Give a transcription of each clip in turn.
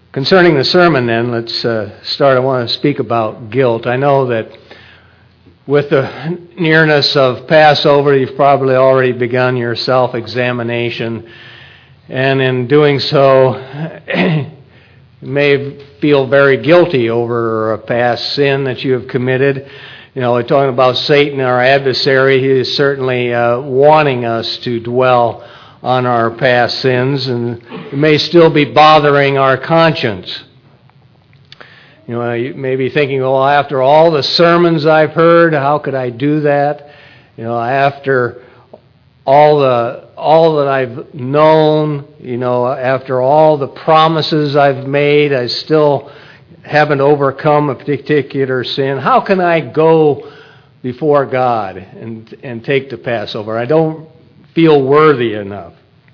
Concerning the sermon then, let's start. I want to speak about guilt. I know that with the nearness of Passover, you've probably already begun your self-examination. And in doing so, you may feel very guilty over a past sin that you have committed. You know, we're talking about Satan, our adversary. He is certainly wanting us to dwell on our past sins, and it may still be bothering our conscience. You know, you may be thinking, well, after all the sermons I've heard, how could I do that? You know, after all that I've known, you know, after all the promises I've made, I still haven't overcome a particular sin. How can I go before God and take the Passover? I don't feel worthy enough.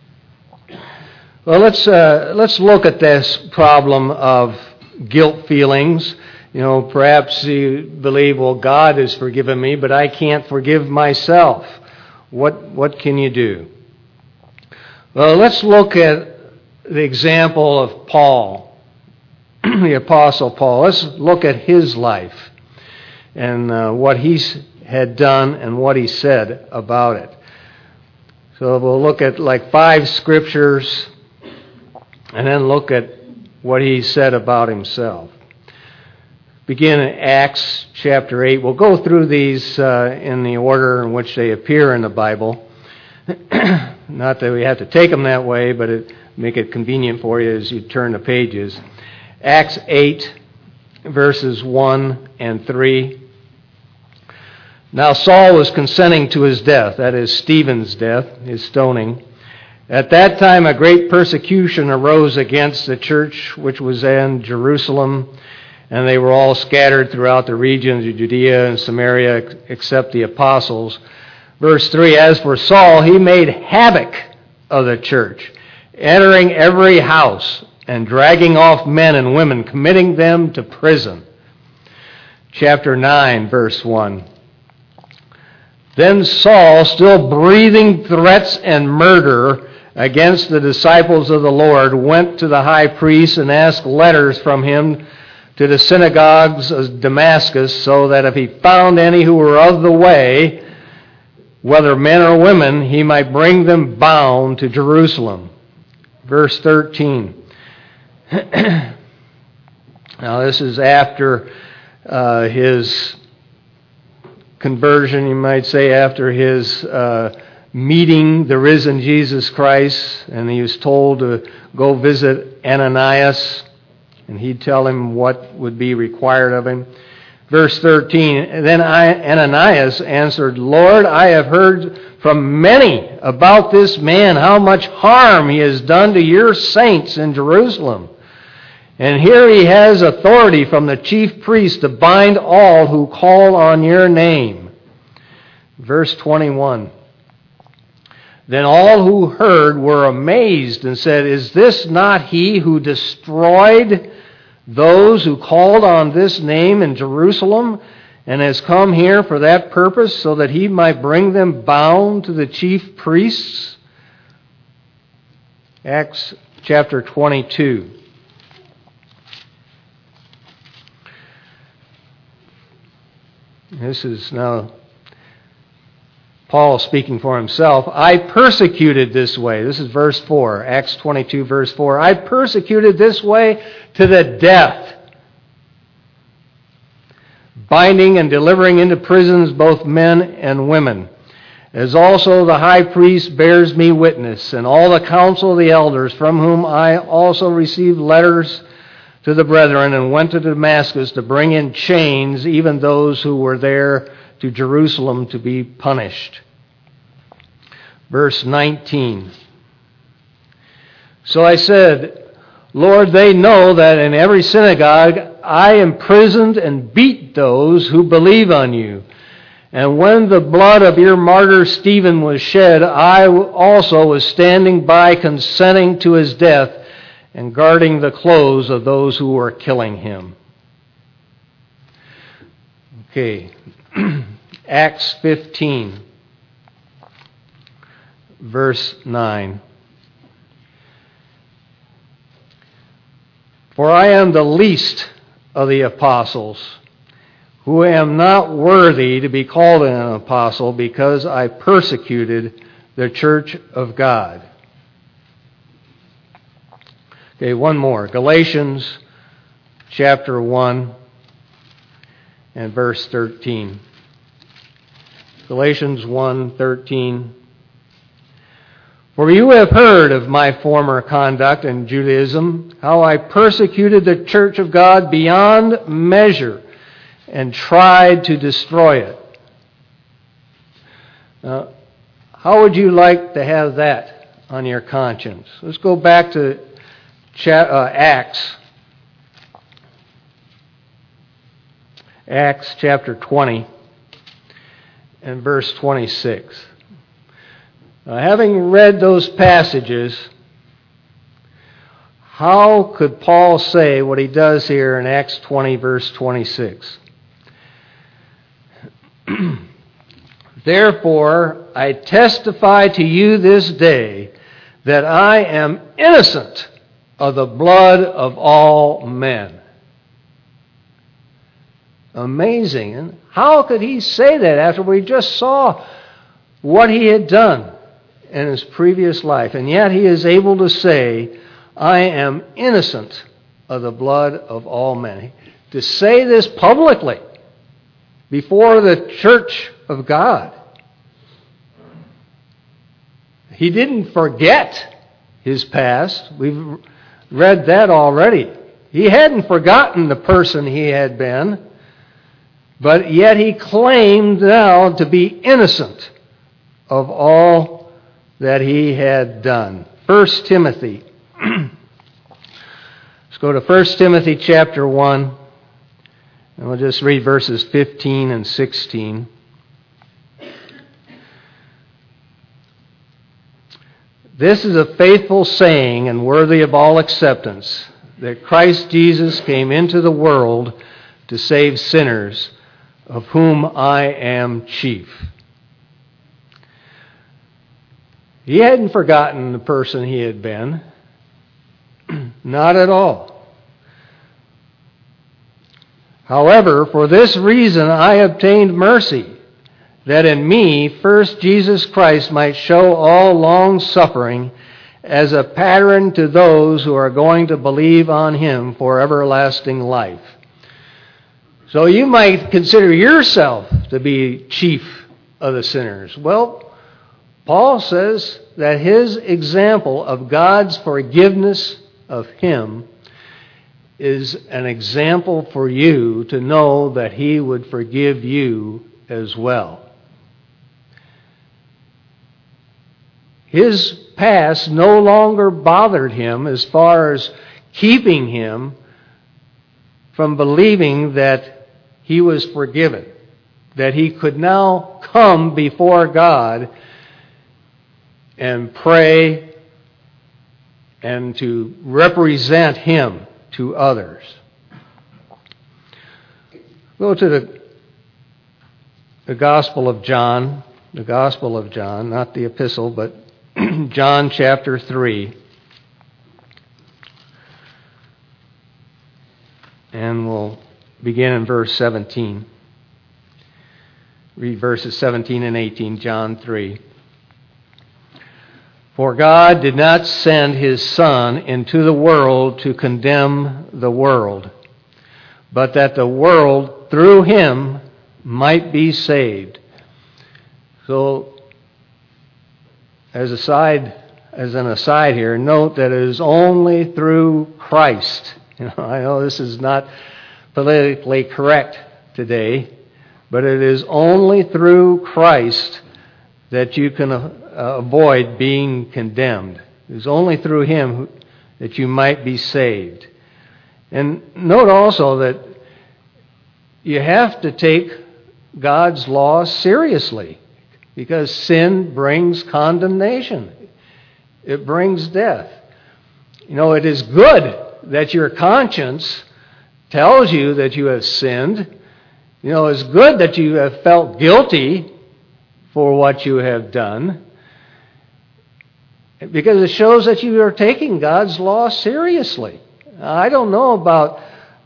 Well, let's look at this problem of guilt feelings. You know, perhaps you believe, well, God has forgiven me, but I can't forgive myself. What can you do? Well, let's look at the example of Paul, the Apostle Paul. Let's look at his life and what he had done and what he said about it. So we'll look at like 5 scriptures and then look at what he said about himself. Begin in Acts chapter 8. We'll go through these in the order in which they appear in the Bible. Not that we have to take them that way, but make it convenient for you as you turn the pages. Acts 8, verses 1 and 3. Now Saul was consenting to his death, that is Stephen's death, his stoning. At that time a great persecution arose against the church which was in Jerusalem, and they were all scattered throughout the regions of Judea and Samaria except the apostles. Verse 3, as for Saul, he made havoc of the church, entering every house and dragging off men and women, committing them to prison. Chapter 9, verse 1. Then Saul, still breathing threats and murder against the disciples of the Lord, went to the high priest and asked letters from him to the synagogues of Damascus, so that if he found any who were of the way, whether men or women, he might bring them bound to Jerusalem. Verse 13. Now this is after his conversion, you might say, after his meeting the risen Jesus Christ, and he was told to go visit Ananias, and he'd tell him what would be required of him. Verse 13, then Ananias answered, Lord, I have heard from many about this man, how much harm he has done to your saints in Jerusalem. And here he has authority from the chief priest to bind all who call on your name. Verse 21. Then all who heard were amazed and said, is this not he who destroyed those who called on this name in Jerusalem and has come here for that purpose, so that he might bring them bound to the chief priests? Acts chapter 22. This is now Paul speaking for himself. I persecuted this way. This is verse 4. Acts 22, verse 4. I persecuted this way to the death, binding and delivering into prisons both men and women, as also the high priest bears me witness, and all the council of the elders, from whom I also received letters to the brethren, and went to Damascus to bring in chains even those who were there to Jerusalem to be punished. Verse 19. So I said, Lord, they know that in every synagogue I imprisoned and beat those who believe on you. And when the blood of your martyr Stephen was shed, I also was standing by, consenting to his death and guarding the clothes of those who were killing him. Okay. Acts 15, verse 9. For I am the least of the apostles, who am not worthy to be called an apostle, because I persecuted the church of God. Okay, one more. Galatians chapter 1 and verse 13. Galatians 1:13. For you have heard of my former conduct in Judaism, how I persecuted the church of God beyond measure and tried to destroy it. Now, how would you like to have that on your conscience? Let's go back to Acts. Acts chapter 20 and verse 26. Having read those passages, how could Paul say what he does here in Acts 20 verse 26? Therefore, I testify to you this day that I am innocent of the blood of all men. Amazing. And how could he say that after we just saw what he had done in his previous life? And yet he is able to say, I am innocent of the blood of all men. To say this publicly before the church of God. He didn't forget his past. We've read that already. He hadn't forgotten the person he had been, but yet he claimed now to be innocent of all that he had done. 1 Timothy. Let's go to 1 Timothy chapter 1, and we'll just read verses 15 and 16. This is a faithful saying and worthy of all acceptance, that Christ Jesus came into the world to save sinners, of whom I am chief. He hadn't forgotten the person he had been. Not at all. However, for this reason I obtained mercy, that in me first Jesus Christ might show all long suffering as a pattern to those who are going to believe on him for everlasting life. So you might consider yourself to be chief of the sinners. Well, Paul says that his example of God's forgiveness of him is an example for you to know that he would forgive you as well. His past no longer bothered him as far as keeping him from believing that he was forgiven, that he could now come before God and pray and to represent him to others. Go to the Gospel of John, not the epistle, but John chapter 3. And we'll begin in verse 17. Read verses 17 and 18, John 3. For God did not send his Son into the world to condemn the world, but that the world through him might be saved. So, as an aside here, note that it is only through Christ. I know this is not politically correct today, but it is only through Christ that you can avoid being condemned. It is only through him that you might be saved. And note also that you have to take God's law seriously, because sin brings condemnation. It brings death. It is good that your conscience tells you that you have sinned. It's good that you have felt guilty for what you have done, because it shows that you are taking God's law seriously. I don't know about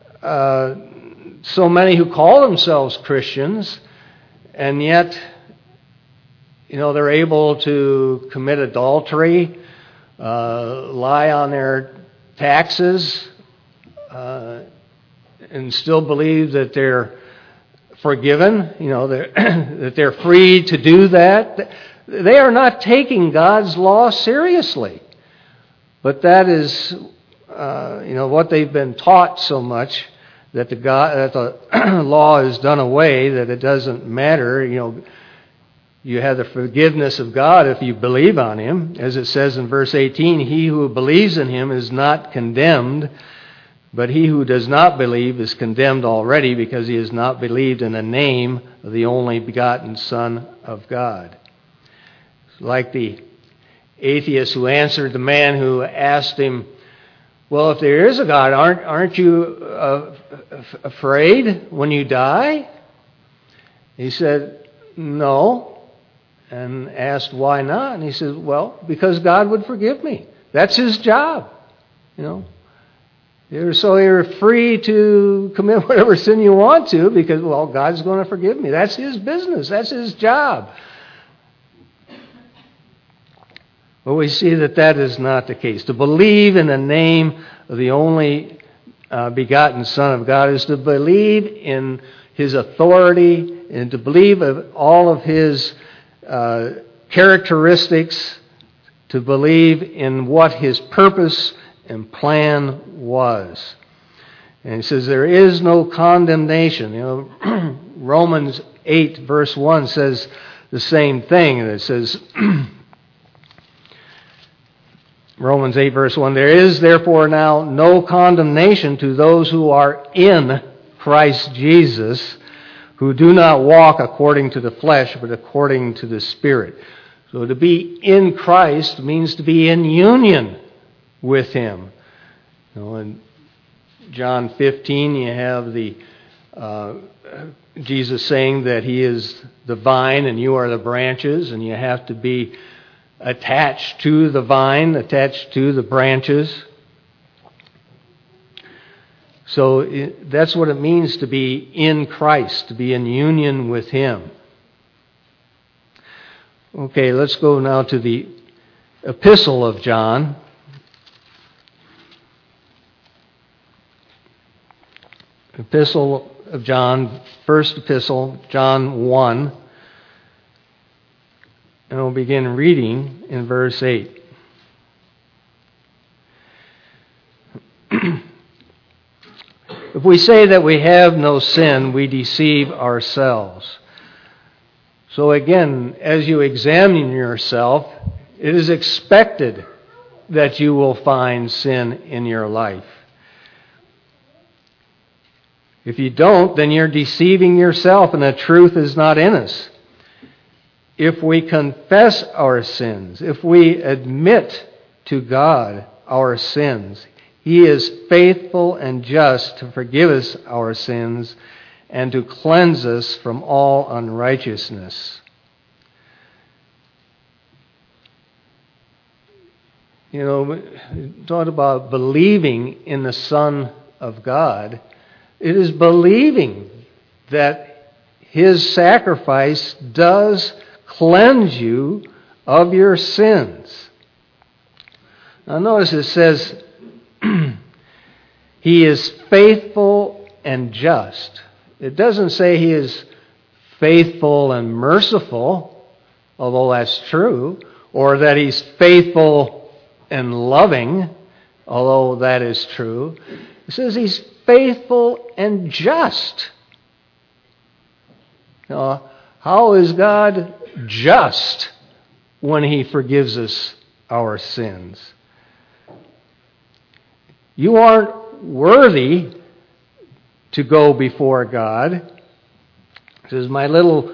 so many who call themselves Christians, and yet, they're able to commit adultery, lie on their taxes, and still believe that they're forgiven, that they're free to do that. They are not taking God's law seriously. But that is, what they've been taught so much, that the law is done away, that it doesn't matter. You have the forgiveness of God if you believe on Him. As it says in verse 18, he who believes in Him is not condemned, but he who does not believe is condemned already, because he has not believed in the name of the only begotten Son of God. Like the atheist who answered the man who asked him, well, if there is a God, aren't you afraid when you die? He said, no. And asked, why not? And he said, well, because God would forgive me. That's His job. So you're free to commit whatever sin you want to, because, God's going to forgive me. That's His business. That's His job. But we see that is not the case. To believe in the name of the only begotten Son of God is to believe in His authority and to believe of all of His characteristics, to believe in what His purpose and plan was. And he says there is no condemnation. Romans 8 verse 1 says the same thing. And it says, Romans 8 verse 1, there is therefore now no condemnation to those who are in Christ Jesus, who do not walk according to the flesh, but according to the Spirit. So to be in Christ means to be in union with Him. In John 15, you have the Jesus saying that He is the vine and you are the branches, and you have to be attached to the vine, attached to the branches. So that's what it means to be in Christ, to be in union with Him. Okay, let's go now to the Epistle of John. Epistle of John, first epistle, John 1. And we'll begin reading in verse 8. If we say that we have no sin, we deceive ourselves. So again, as you examine yourself, it is expected that you will find sin in your life. If you don't, then you're deceiving yourself and the truth is not in us. If we confess our sins, if we admit to God our sins, He is faithful and just to forgive us our sins and to cleanse us from all unrighteousness. Talk about believing in the Son of God. It is believing that His sacrifice does cleanse you of your sins. Now notice it says, He is faithful and just. It doesn't say He is faithful and merciful, although that's true, or that He's faithful and loving, although that is true. It says He's faithful and just. Now, how is God just when He forgives us our sins? You aren't worthy to go before God. It says, my little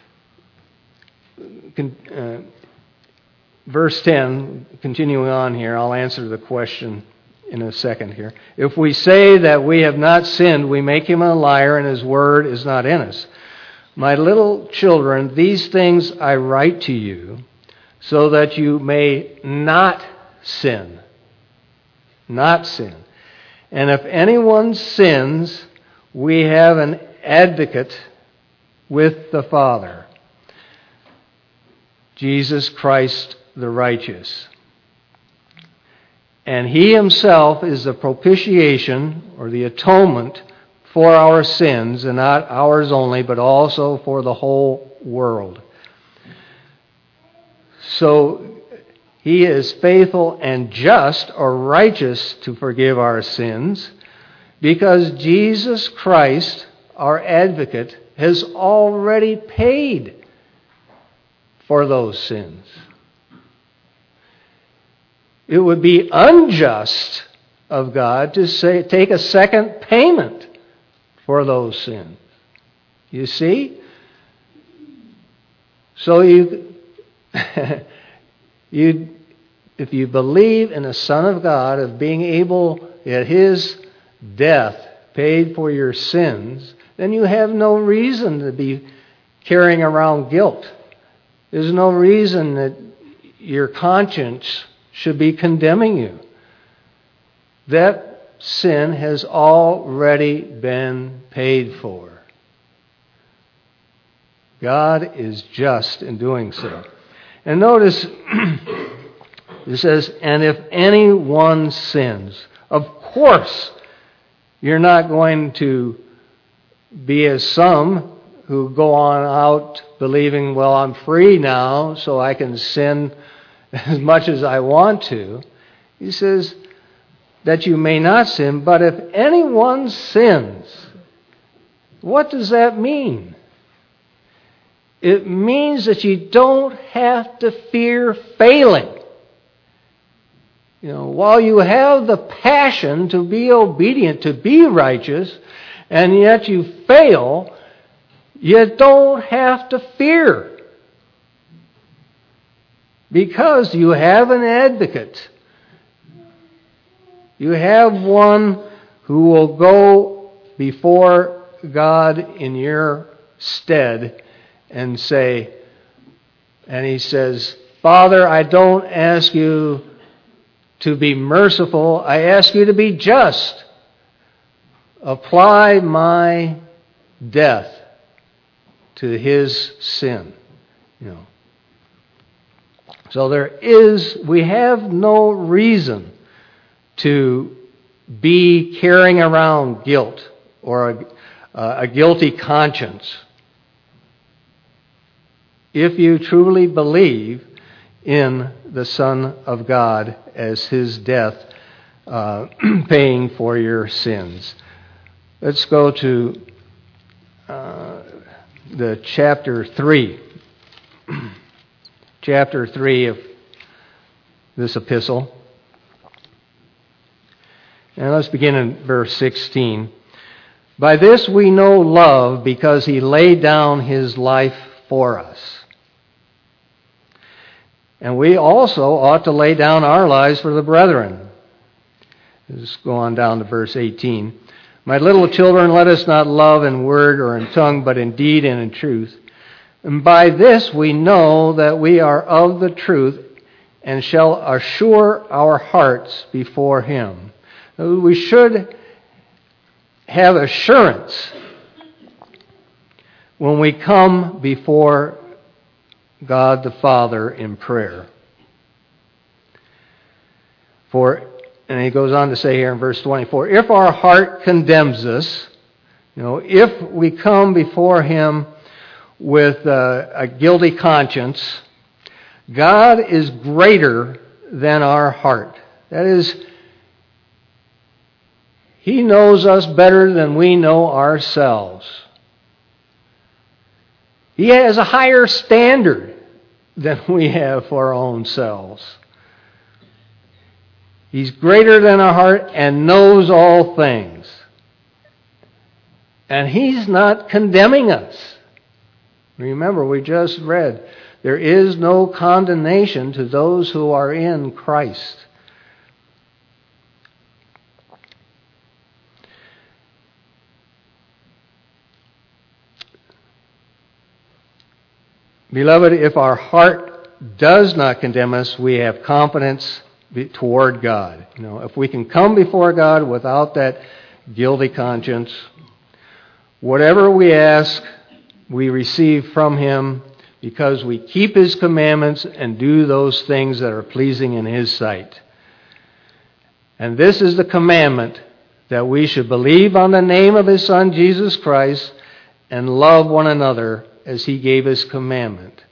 verse 10, continuing on here, I'll answer the question in a second here. If we say that we have not sinned, we make Him a liar and His word is not in us. My little children, these things I write to you so that you may not sin. Not sin. And if anyone sins, we have an advocate with the Father, Jesus Christ the righteous. And He Himself is the propitiation, or the atonement, for our sins, and not ours only, but also for the whole world. So He is faithful and just, or righteous, to forgive our sins, because Jesus Christ, our advocate, has already paid for those sins. It would be unjust of God to take a second payment for those sins. You see? So if you believe in the Son of God, of being able, at His death, paid for your sins, then you have no reason to be carrying around guilt. There's no reason that your conscience should be condemning you. That sin has already been paid for. God is just in doing so. And notice, it says, and if anyone sins, of course, you're not going to be as some who go on out believing, well, I'm free now, so I can sin as much as I want to. He says that you may not sin, but if anyone sins, what does that mean? It means that you don't have to fear failing. While you have the passion to be obedient, to be righteous, and yet you fail, you don't have to fear. Because you have an advocate. You have one who will go before God in your stead and say, and He says, Father, I don't ask you to be merciful. I ask you to be just. Apply my death to His sin. So we have no reason to be carrying around guilt or a guilty conscience. If you truly believe in the Son of God as His death paying for your sins. Let's go to the chapter 3. Chapter 3 of this epistle. And let's begin in verse 16. By this we know love, because He laid down His life for us. And we also ought to lay down our lives for the brethren. Let's go on down to verse 18. My little children, let us not love in word or in tongue, but in deed and in truth. And by this we know that we are of the truth, and shall assure our hearts before Him. We should have assurance when we come before God the Father in prayer. And he goes on to say here in verse 24, if our heart condemns us, if we come before Him with a guilty conscience, God is greater than our heart. That is, He knows us better than we know ourselves. He has a higher standard than we have for our own selves. He's greater than our heart and knows all things. And He's not condemning us. Remember, we just read, there is no condemnation to those who are in Christ. Beloved, if our heart does not condemn us, we have confidence toward God. If we can come before God without that guilty conscience, whatever we ask, we receive from Him because we keep His commandments and do those things that are pleasing in His sight. And this is the commandment, that we should believe on the name of His Son, Jesus Christ, and love one another as He gave His commandment.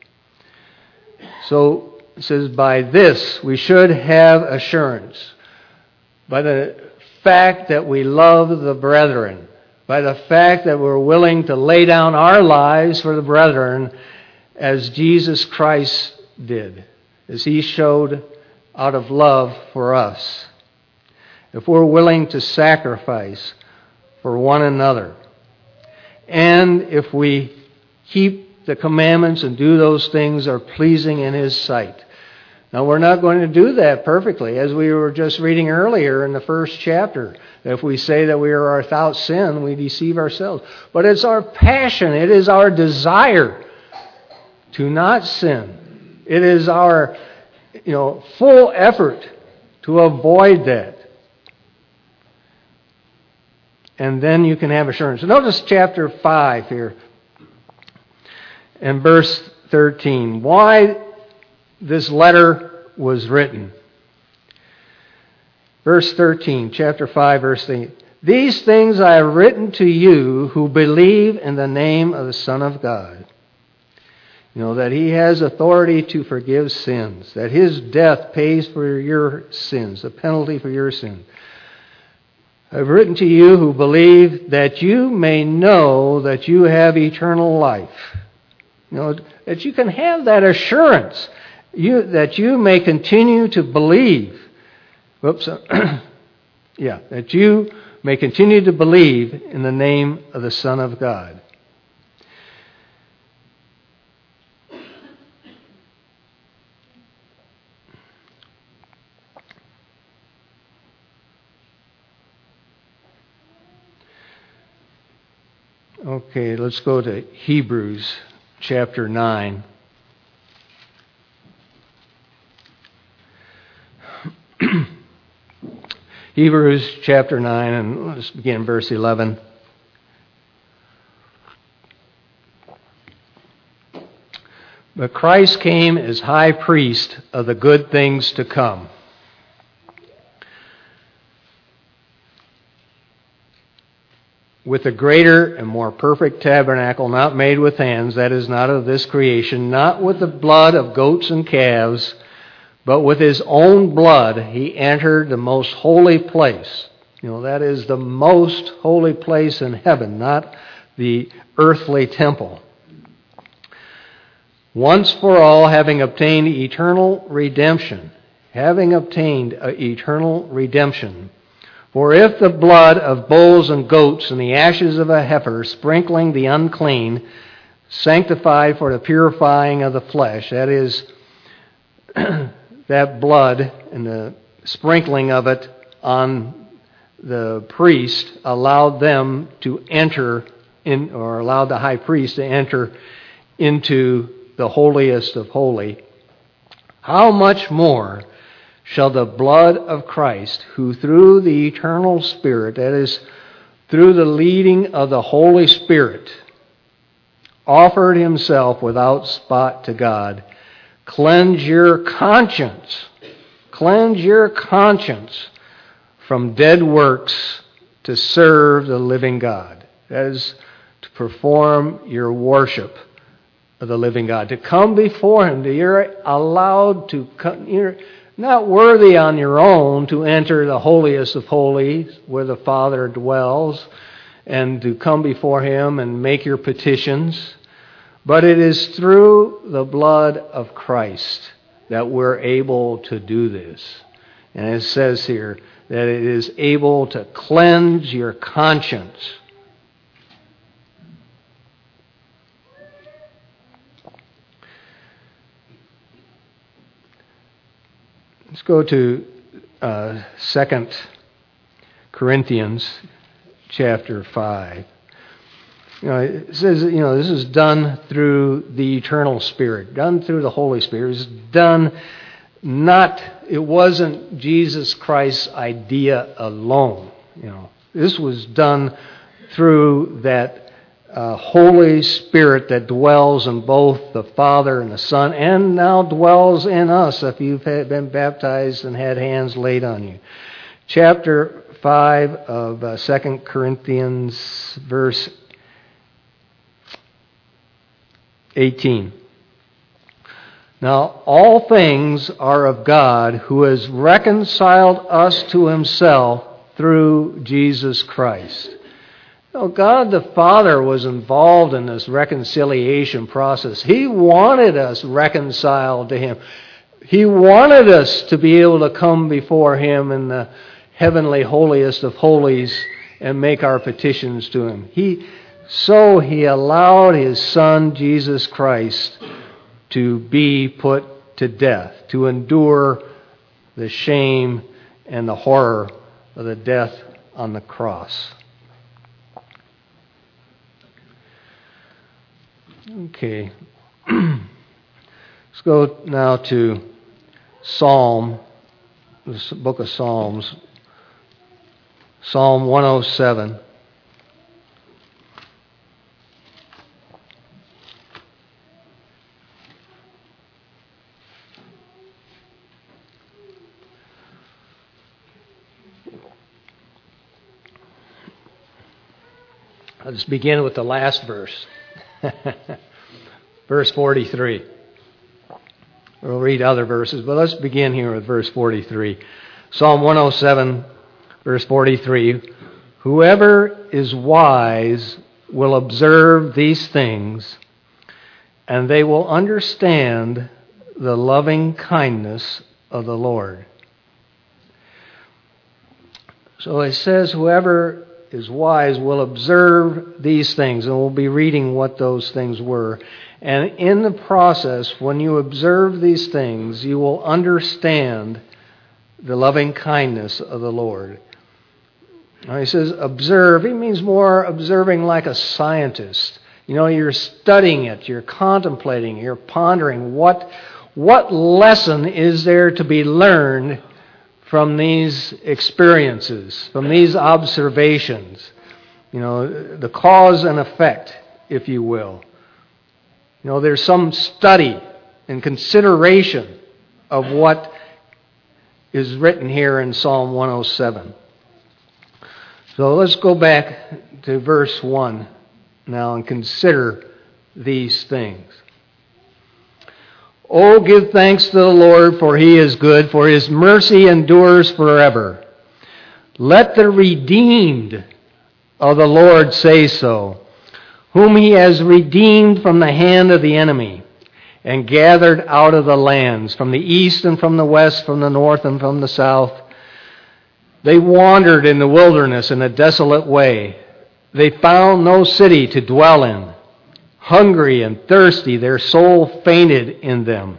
So it says, by this we should have assurance. By the fact that we love the brethren. By the fact that we're willing to lay down our lives for the brethren as Jesus Christ did. As He showed out of love for us. If we're willing to sacrifice for one another. And if we keep the commandments and do those things that are pleasing in His sight. Now, we're not going to do that perfectly, as we were just reading earlier in the first chapter. If we say that we are without sin, we deceive ourselves. But it's our passion, it is our desire to not sin. It is our, full effort to avoid that. And then you can have assurance. Notice chapter 5 here, and verse 13. Why this letter was written. Verse 13, chapter 5, verse 13. These things I have written to you who believe in the name of the Son of God. That He has authority to forgive sins. That His death pays for your sins, the penalty for your sins. I've written to you who believe that you may know that you have eternal life. That you can have that assurance. That you may continue to believe. That you may continue to believe in the name of the Son of God. Okay, let's go to Hebrews chapter 9. Hebrews chapter 9, and let's begin verse 11. But Christ came as high priest of the good things to come. With a greater and more perfect tabernacle, not made with hands, that is, not of this creation, not with the blood of goats and calves, but with His own blood He entered the most holy place. That is the most holy place in heaven, not the earthly temple. Once for all, having obtained eternal redemption. Having obtained eternal redemption. For if the blood of bulls and goats and the ashes of a heifer, sprinkling the unclean, sanctified for the purifying of the flesh, that is, that blood and the sprinkling of it on the priest allowed them to enter in, or allowed the high priest to enter into the holiest of holy, how much more shall the blood of Christ, who through the eternal Spirit, that is, through the leading of the Holy Spirit, offered Himself without spot to God, cleanse your conscience from dead works to serve the living God. That is, to perform your worship of the living God. To come before Him, you're allowed to come. You're not worthy on your own to enter the holiest of holies where the Father dwells and to come before Him and make your petitions. But it is through the blood of Christ that we're able to do this. And it says here that it is able to cleanse your conscience. Let's go to 2 Corinthians chapter 5. It says, this is done through the eternal Spirit, done through the Holy Spirit. It's done not it wasn't Jesus Christ's idea alone. This was done through that Holy Spirit that dwells in both the Father and the Son, and now dwells in us if you've been baptized and had hands laid on you. Chapter 5 of 2 Corinthians, verse 18. Now, all things are of God, who has reconciled us to himself through Jesus Christ. God the Father was involved in this reconciliation process. He wanted us reconciled to him. He wanted us to be able to come before him in the heavenly holiest of holies and make our petitions to him. So he allowed his Son, Jesus Christ, to be put to death, to endure the shame and the horror of the death on the cross. Okay. Let's go now to the book of Psalms. Psalm 107. Let's begin with the last verse. Verse 43. We'll read other verses, but let's begin here with verse 43. Psalm 107, verse 43. Whoever is wise will observe these things, and they will understand the loving kindness of the Lord. So it says, whoever is wise will observe these things, and we'll be reading what those things were. And in the process, when you observe these things, you will understand the loving kindness of the Lord. Now he says observe. He means more observing like a scientist. You're studying it, you're contemplating, you're pondering what lesson is there to be learned from these experiences, from these observations. The cause and effect, if you will. There's some study and consideration of what is written here in Psalm 107. So let's go back to verse 1 now and consider these things. Oh, give thanks to the Lord, for he is good, for his mercy endures forever. Let the redeemed of the Lord say so, whom he has redeemed from the hand of the enemy, and gathered out of the lands, from the east and from the west, from the north and from the south. They wandered in the wilderness in a desolate way. They found no city to dwell in. Hungry and thirsty, their soul fainted in them.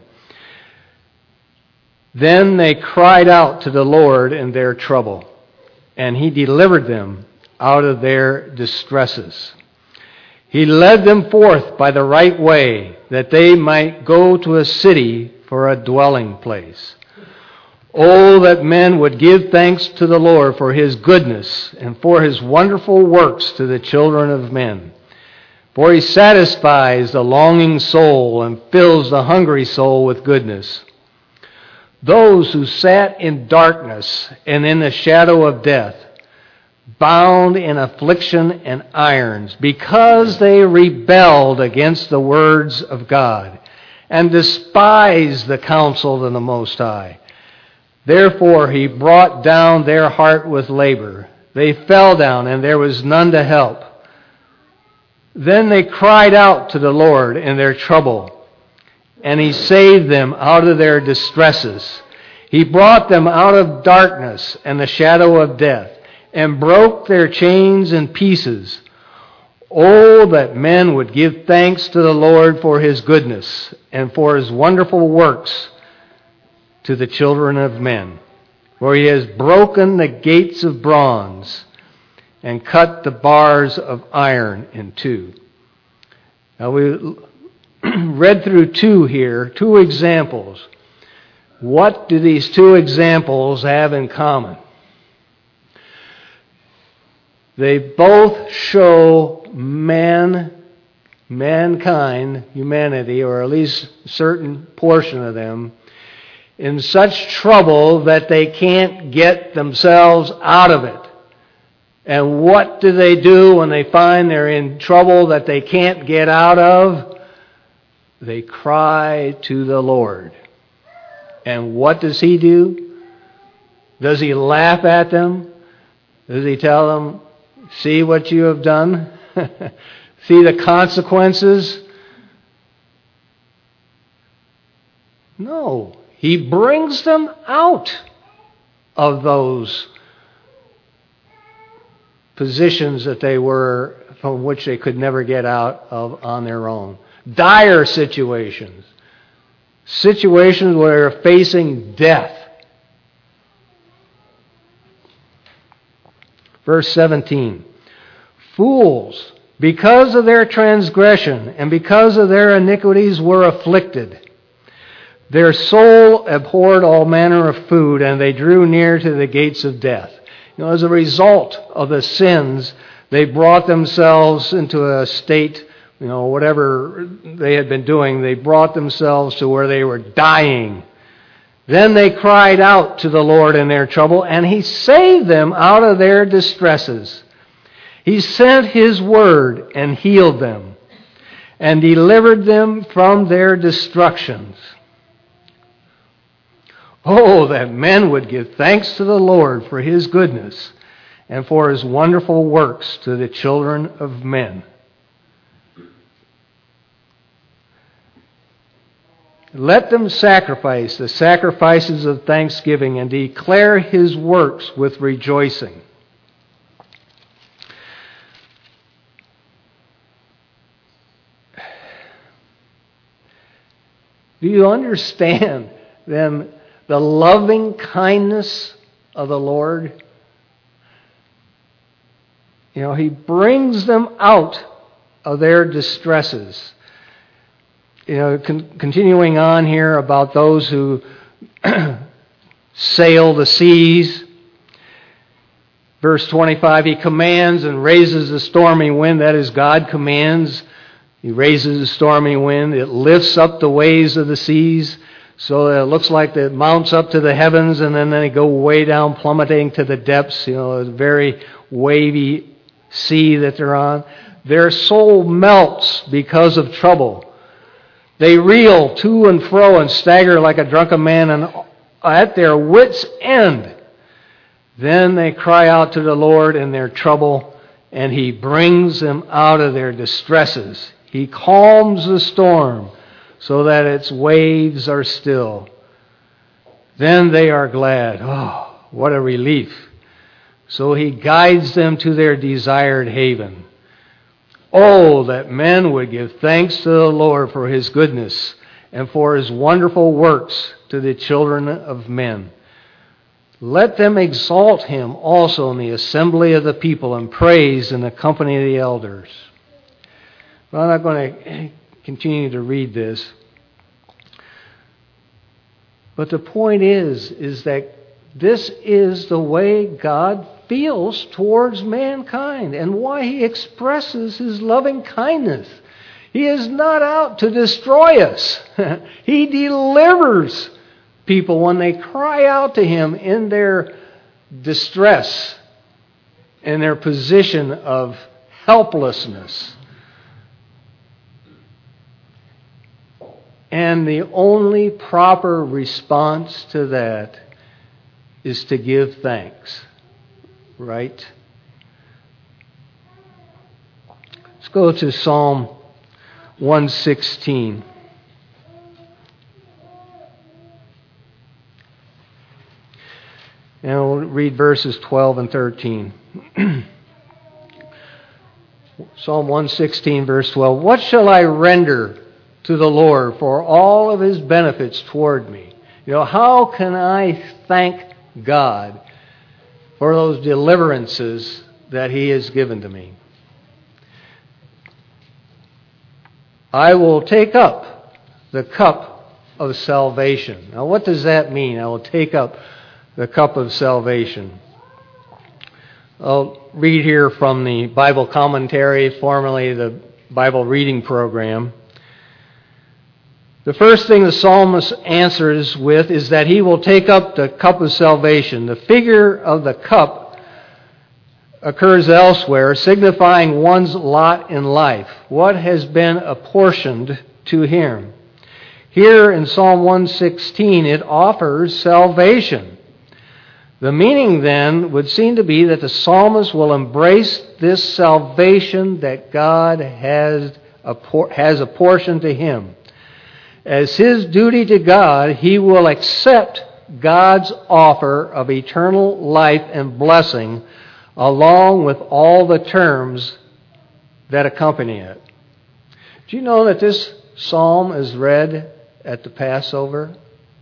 Then they cried out to the Lord in their trouble, and he delivered them out of their distresses. He led them forth by the right way, that they might go to a city for a dwelling place. Oh, that men would give thanks to the Lord for his goodness and for his wonderful works to the children of men. For he satisfies the longing soul and fills the hungry soul with goodness. Those who sat in darkness and in the shadow of death, bound in affliction and irons, because they rebelled against the words of God and despised the counsel of the Most High. Therefore he brought down their heart with labor. They fell down, and there was none to help. Then they cried out to the Lord in their trouble, and he saved them out of their distresses. He brought them out of darkness and the shadow of death, and broke their chains in pieces. Oh, that men would give thanks to the Lord for his goodness and for his wonderful works to the children of men. For he has broken the gates of bronze and cut the bars of iron in two. Now we read through two examples What do these two examples have in common? They both show mankind, humanity, or at least a certain portion of them, in such trouble that they can't get themselves out of it. And what do they do when they find they're in trouble that they can't get out of? They cry to the Lord. And what does He do? Does He laugh at them? Does He tell them, see what you have done? See the consequences? No. He brings them out of those positions that they were, from which they could never get out of on their own. Dire situations. Situations where they're facing death. Verse 17. Fools, because of their transgression and because of their iniquities, were afflicted. Their soul abhorred all manner of food, and they drew near to the gates of death. As a result of the sins, they brought themselves into a state, whatever they had been doing, they brought themselves to where they were dying. Then they cried out to the Lord in their trouble, and He saved them out of their distresses. He sent His word and healed them, and delivered them from their destructions. Oh, that men would give thanks to the Lord for His goodness and for His wonderful works to the children of men. Let them sacrifice the sacrifices of thanksgiving and declare His works with rejoicing. Do you understand then the loving kindness of the Lord? He brings them out of their distresses. Continuing on here about those who sail the seas. Verse 25, He commands and raises the stormy wind. That is, God commands. He raises the stormy wind. It lifts up the waves of the seas. So it looks like it mounts up to the heavens, and then they go way down, plummeting to the depths. A very wavy sea that they're on. Their soul melts because of trouble. They reel to and fro and stagger like a drunken man, and at their wits' end. Then they cry out to the Lord in their trouble, and He brings them out of their distresses. He calms the storm so that its waves are still. Then they are glad. Oh, what a relief. So He guides them to their desired haven. Oh, that men would give thanks to the Lord for His goodness and for His wonderful works to the children of men. Let them exalt Him also in the assembly of the people and praise in the company of the elders. Well, I'm not going to continue to read this. But the point is that this is the way God feels towards mankind and why He expresses His loving kindness. He is not out to destroy us. He delivers people when they cry out to Him in their distress, in their position of helplessness. And the only proper response to that is to give thanks. Right? Let's go to Psalm 116. And we'll read verses 12 and 13. Psalm 116, verse 12. What shall I render to the Lord for all of His benefits toward me? How can I thank God for those deliverances that He has given to me? I will take up the cup of salvation. Now, what does that mean? I will take up the cup of salvation. I'll read here from the Bible commentary, formerly the Bible reading program. The first thing the psalmist answers with is that he will take up the cup of salvation. The figure of the cup occurs elsewhere, signifying one's lot in life, what has been apportioned to him. Here in Psalm 116, it offers salvation. The meaning then would seem to be that the psalmist will embrace this salvation that God has apportioned to him. As his duty to God, he will accept God's offer of eternal life and blessing along with all the terms that accompany it. Do you know that this psalm is read at the Passover?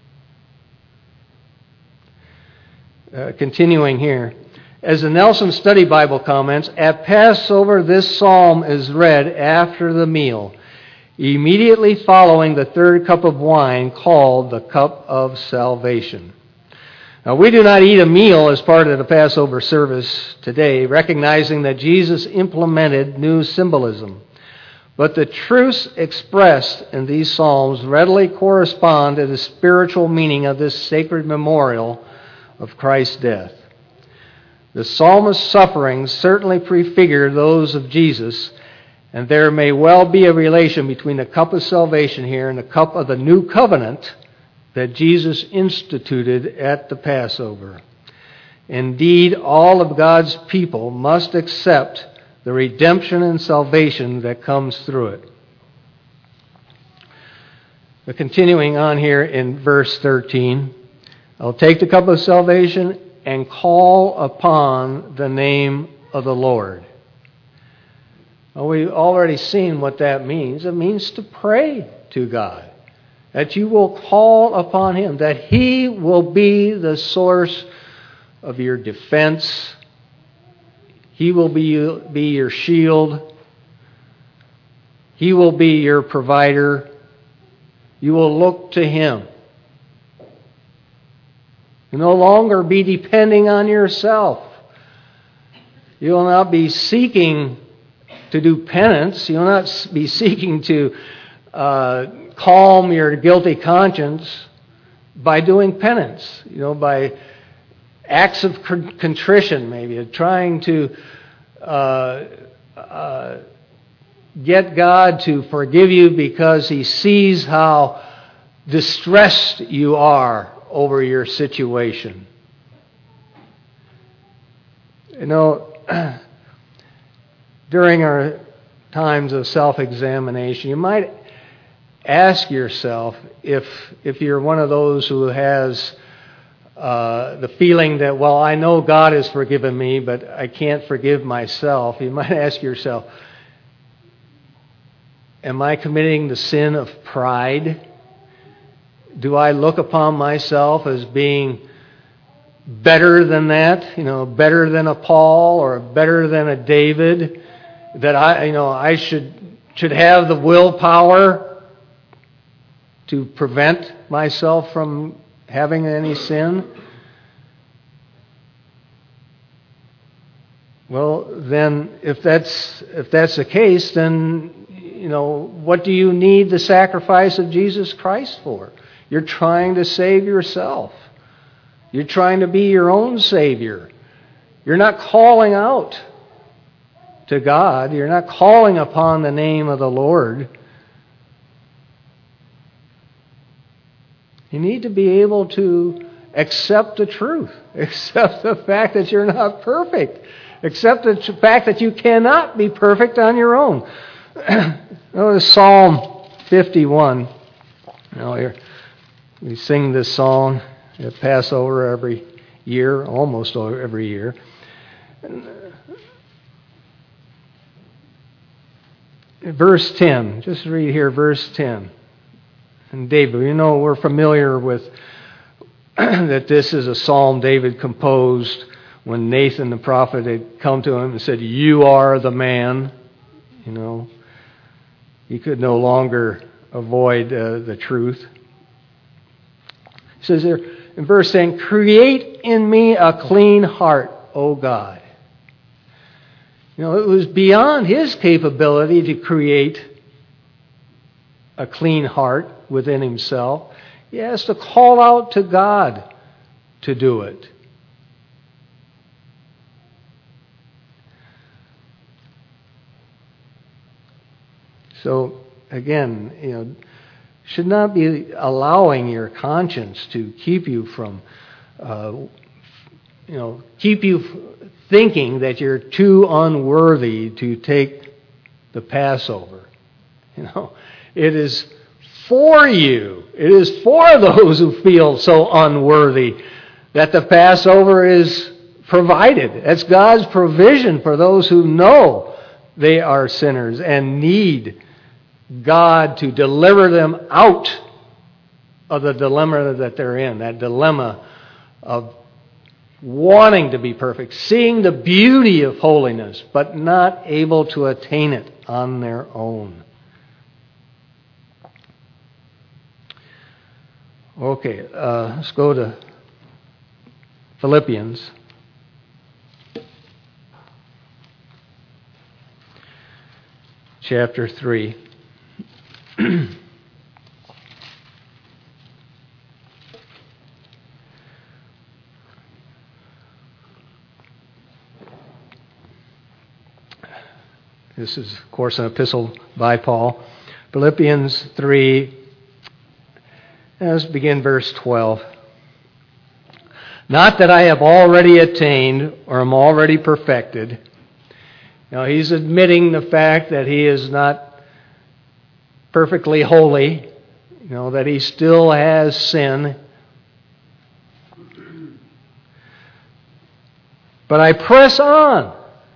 Continuing here. As the Nelson Study Bible comments, at Passover this psalm is read after the meal, immediately following the third cup of wine called the cup of salvation. Now, we do not eat a meal as part of the Passover service today, recognizing that Jesus implemented new symbolism. But the truths expressed in these psalms readily correspond to the spiritual meaning of this sacred memorial of Christ's death. The psalmist's sufferings certainly prefigure those of Jesus, and there may well be a relation between the cup of salvation here and the cup of the new covenant that Jesus instituted at the Passover. Indeed, all of God's people must accept the redemption and salvation that comes through it. But continuing on here in verse 13, I'll take the cup of salvation and call upon the name of the Lord. Well, we've already seen what that means. It means to pray to God. That you will call upon Him. That He will be the source of your defense. He will be your shield. He will be your provider. You will look to Him. You'll no longer be depending on yourself. You will not be seeking to do penance. You will not be seeking to calm your guilty conscience by doing penance. By acts of contrition, maybe, trying to get God to forgive you because He sees how distressed you are over your situation. During our times of self-examination, you might ask yourself if you're one of those who has the feeling that, well, I know God has forgiven me, but I can't forgive myself. You might ask yourself, am I committing the sin of pride? Do I look upon myself as being better than that? Better than a Paul or better than a David? That I should have the willpower to prevent myself from having any sin? Well, then, if that's the case, then what do you need the sacrifice of Jesus Christ for? You're trying to save yourself. You're trying to be your own Savior. You're not calling out to God. You're not calling upon the name of the Lord. You need to be able to accept the truth. Accept the fact that you're not perfect. Accept the fact that you cannot be perfect on your own. Notice Psalm 51. We sing this song at Passover every year, almost every year. Verse 10. Just read here, verse 10. And David, we're familiar with that this is a psalm David composed when Nathan the prophet had come to him and said, "You are the man." He could no longer avoid the truth. He says there in verse 10, create in me a clean heart, O God. You know, it was beyond his capability to create a clean heart within himself. He has to call out to God to do it. So, again, you know, should not be allowing your conscience to keep you from, keep you thinking that you're too unworthy to take the Passover. You know, it is for you. It is for those who feel so unworthy that the Passover is provided. That's God's provision for those who know they are sinners and need God to deliver them out of the dilemma that they're in, that dilemma of wanting to be perfect, seeing the beauty of holiness, but not able to attain it on their own. Okay, let's go to Philippians. Chapter 3. This is, of course, an epistle by Paul. Philippians 3, let's begin verse 12. Not that I have already attained or am already perfected. Now, he's admitting the fact that he is not perfectly holy, you know, that he still has sin. But I press on.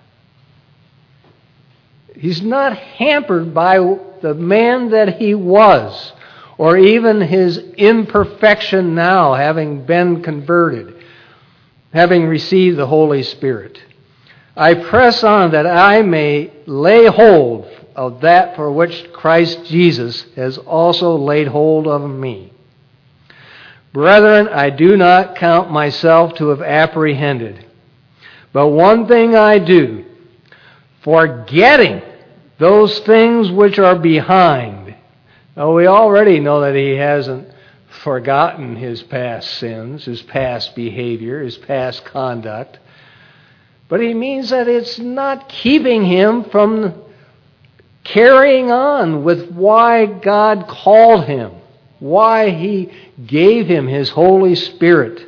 He's not hampered by the man that he was, or even his imperfection now, having been converted, having received the Holy Spirit. I press on that I may lay hold of that for which Christ Jesus has also laid hold of me. Brethren, I do not count myself to have apprehended. But one thing I do, forgetting those things which are behind. Now, we already know that he hasn't forgotten his past sins, his past behavior, his past conduct. But he means that it's not keeping him from carrying on with why God called him, why he gave him his Holy Spirit.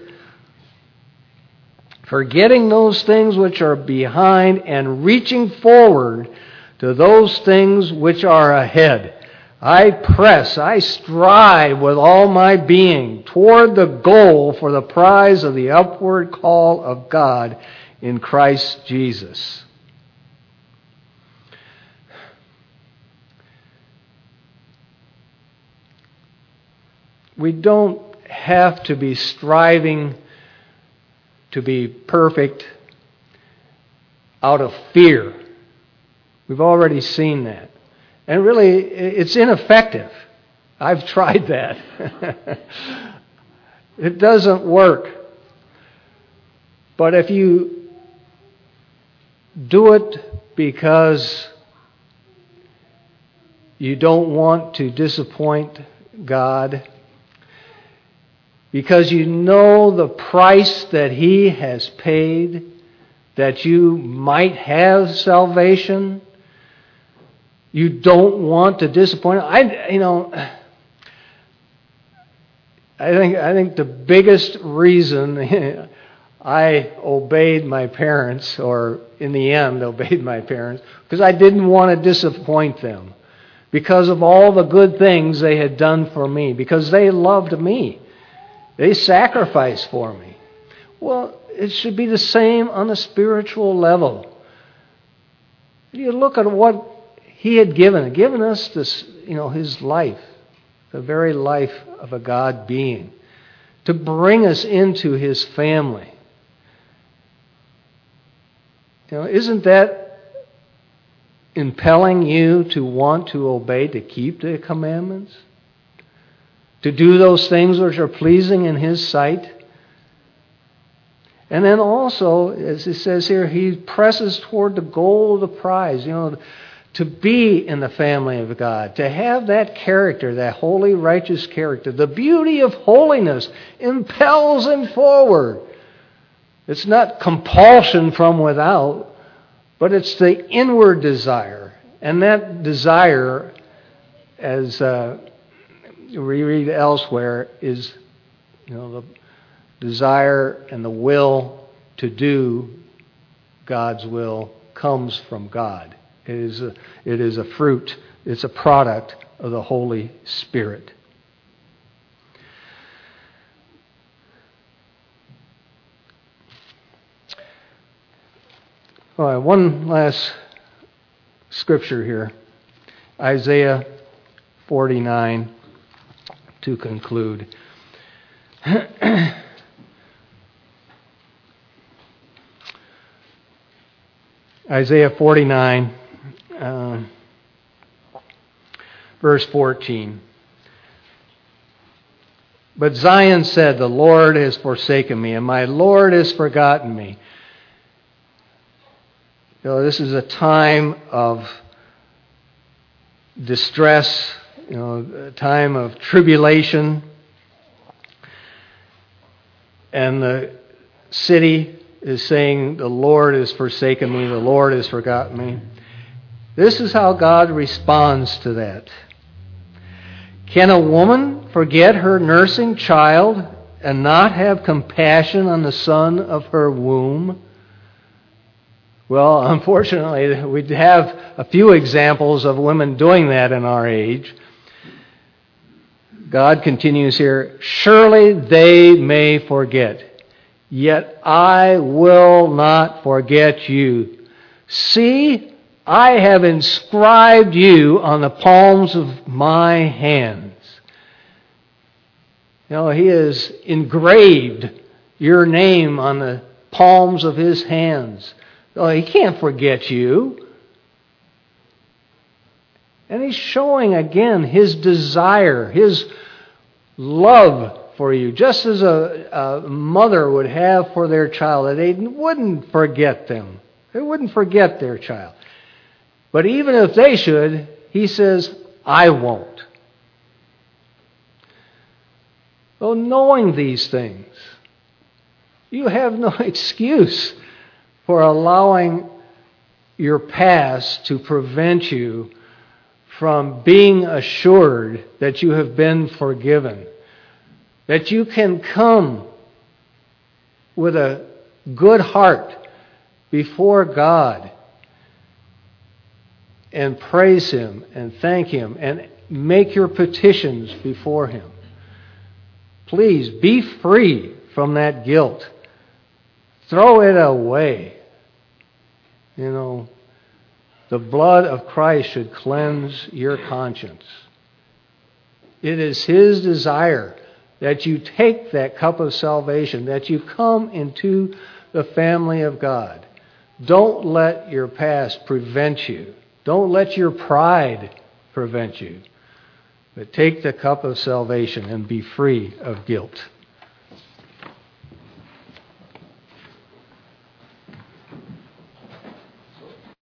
Forgetting those things which are behind and reaching forward to those things which are ahead. I press, I strive with all my being toward the goal for the prize of the upward call of God in Christ Jesus. We don't have to be striving to be perfect out of fear. We've already seen that. And really, it's ineffective. I've tried that. It doesn't work. But if you do it because you don't want to disappoint God, because you know the price that He has paid, that you might have salvation, you don't want to disappoint. I think the biggest reason I obeyed my parents, or in the end obeyed my parents, because I didn't want to disappoint them, because of all the good things they had done for me, because they loved me. They sacrificed for me. Well, it should be the same on a spiritual level. You look at what He had given us this, His life, the very life of a God being, to bring us into His family. Isn't that impelling you to want to obey, to keep the commandments? to do those things which are pleasing in His sight. And then also, as it says here, he presses toward the goal of the prize, to be in the family of God, to have that character, that holy, righteous character. The beauty of holiness impels him forward. It's not compulsion from without, but it's the inward desire. And that desire, as we read elsewhere, is the desire and the will to do God's will comes from God. It is a fruit. It's a product of the Holy Spirit. All right, one last scripture here. Isaiah 49 to conclude. Isaiah 49, verse 14. But Zion said, the Lord has forsaken me, and my Lord has forgotten me. This is a time of distress, a time of tribulation. And the city is saying, the Lord has forsaken me, the Lord has forgotten me. This is how God responds to that. Can a woman forget her nursing child and not have compassion on the son of her womb? Well, unfortunately, we have a few examples of women doing that in our age. God continues here, surely they may forget. Yet I will not forget you. See, I have inscribed you on the palms of my hands. He has engraved your name on the palms of His hands. He can't forget you. And He's showing again His desire, His love for you, just as a mother would have for their child. They wouldn't forget them. They wouldn't forget their child. But even if they should, He says, I won't. Well, knowing these things, you have no excuse for allowing your past to prevent you from being assured that you have been forgiven. That you can come with a good heart before God and praise Him and thank Him and make your petitions before Him. Please be free from that guilt. Throw it away. The blood of Christ should cleanse your conscience. It is His desire that you take that cup of salvation, that you come into the family of God. Don't let your past prevent you. Don't let your pride prevent you. But take the cup of salvation and be free of guilt.